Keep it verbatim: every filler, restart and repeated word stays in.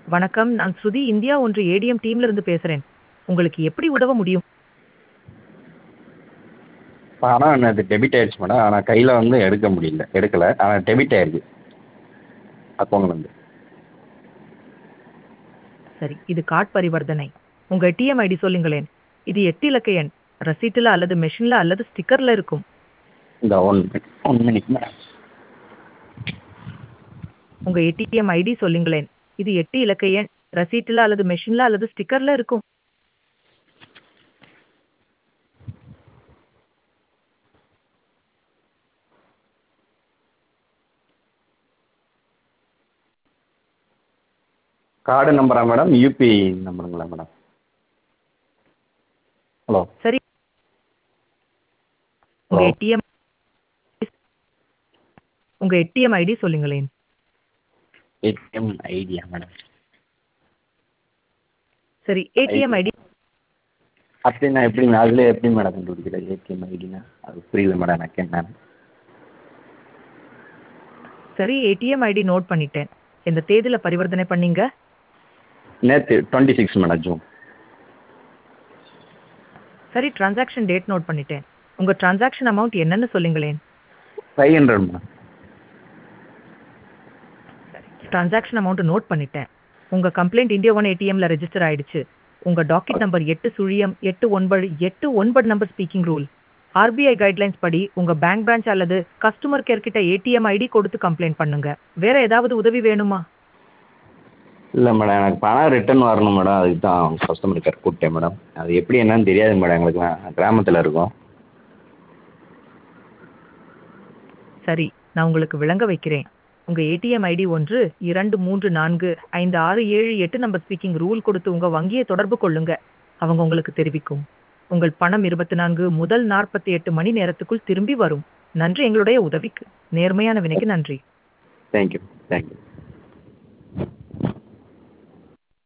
வணக்கம். நான் ஸ்ருதி இந்தியா ஒன்று ஏடிஎம் டீம்ல இருந்து பேசுறேன். உங்களுக்கு எப்படி உதவ முடியும்? பணம் என்னது டெபிட் ஆயிடுச்சு மேடம். ஆனா கையில வந்து எடுக்க முடியல. எடுக்கல. ஆனா டெபிட் ஆயிருக்கு. அக்கவுண்ட்லேருந்து. சரி, இது கார்ட் பரிவர்த்தனை. உங்க ஏடிஎம் ஐடி சொல்லுங்களேன். இது எட்டு இலக்க எண். ரசீட்டுல அல்லது மெஷின்ல அல்லது ஸ்டிக்கர்ல இருக்கும். இந்த one minute one minute madam. உங்க ஏடிஎம் ஐடி சொல்லுங்களேன். இது எட்டு இலக்க எண். ரசீட்டுல அல்லது மெஷின்ல அல்லது ஸ்டிக்கர்ல இருக்கும். கார்டு நம்பரா மேடம்? யூபிஐ நம்பருங்களா மேடம்? ஹலோ. சரி. உங்க ஹலோ. ஏடிஎம் உங்க ஏடிஎம் ஐடி சொல்லுங்களேன். ஏடிஎம் ஐடியா மேடம்? சரி, ஏடிஎம் ஐடி ஐடி அப்படின்னா எப்படி மேடம்? அதில் எப்படி மேடம் கண்டுபிடிக்கிறது ஏடிஎம் ஐடினா? அது புரியல மேடம் எனக்கு என்னன்னு. சரி, ஏடிஎம் ஐடி நோட் பண்ணிட்டேன். எந்த தேதியில பரிவர்த்தனை பண்ணீங்க? நேற்று டுவெண்ட்டி சிக்ஸ் மேடம், ஜூன். சரி, டிரான்சாக்ஷன் டேட் நோட் பண்ணிட்டேன். உங்க டிரான்சாக்ஷன் அமௌண்ட் என்னன்னு சொல்லுங்களேன். Five hundred madam. Transaction amount note பண்ணிட்டேன். உங்க கம்ப்ளைண்ட் இந்தியா ஒன் ஏடிஎம்ல ரெஜிஸ்டர் ஆயிடுச்சு. உங்க டாக்கெட் நம்பர் எட்டு சுழியம் எட்டு ஒன்பது எட்டு ஒன்பது number speaking rule. RBI guidelines படி உங்க பேங்க் பிரான்ச் அல்லது கஸ்டமர் கேர் கிட்ட ஏடிஎம் ஐடி கொடுத்து கம்ப்ளைண்ட் பண்ணுங்க. வேற ஏதாவது உதவி வேணுமா? இல்லை மேடம், எனக்கு பணம் ரிட்டர்ன் வரணும் மேடம். அதுக்கு தான் கஸ்டமர் கேர் கூப்பிட்டேன் மேடம். அது எப்படி என்னன்னு தெரியாது மேடம். எங்களுக்குலாம் கிராமத்தில் இருக்கோம். சரி, நான் உங்களுக்கு விளங்க வைக்கிறேன். உங்க ஏடிஎம் ஐடி ஒன்று இரண்டு மூன்று நான்கு ஐந்து ஆறு ஏழு எட்டு நம்பர் ஸ்பீக்கிங் ரூல் கொடுத்து உங்க வங்கியை தொடர்பு கொள்ளுங்க. அவங்க உங்களுக்கு தெரிவிக்கும். உங்கள் பணம் இருபத்தி நான்கு முதல் நாற்பத்தி எட்டு மணி நேரத்துக்குள் திரும்பி வரும். நன்றி எங்களுடைய உதவிக்கு. நேர்மையான வினைக்கு நன்றி. Thank you thank you.